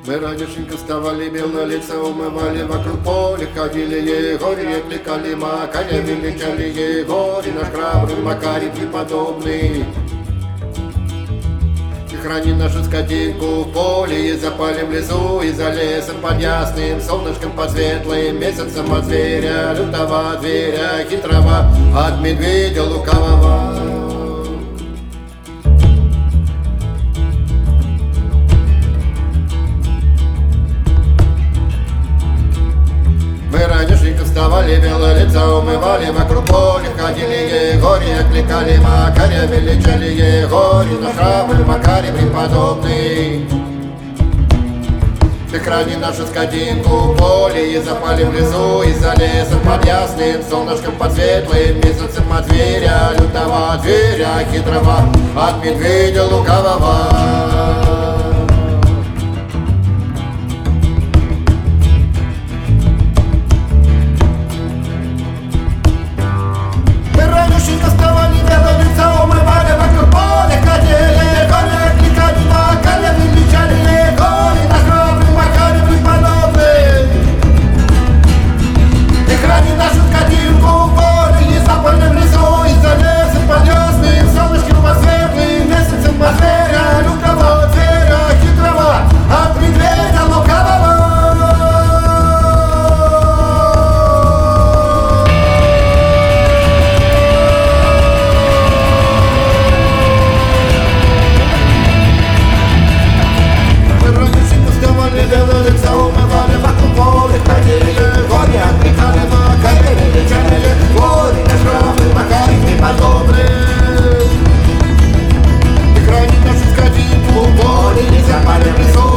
Мы ранешенько вставали, белое лицо умывали, вокруг поля ходили Егорья, кликали Макаря, величали Егорий, наш храбрый Макарий преподобный. И храни нашу скотинку в поле, и за полем в лесу, и за лесом под ясным солнышком, под светлым месяцем, от зверя, лютого зверя, хитрого, от медведя лукавого. Мы ранешенько вставали, белое лицо умывали, вокруг поля ходили Егория, кликали Макаря, величали Егорий, наш храбрый Макарий преподобный. Ты храни нашу скотинку в поле, и запали в лесу, и за лесом под ясным солнышком, под светлым месяцем, от зверя, лютого зверя, хитрого, от медведя лукавого. Запали в лесу,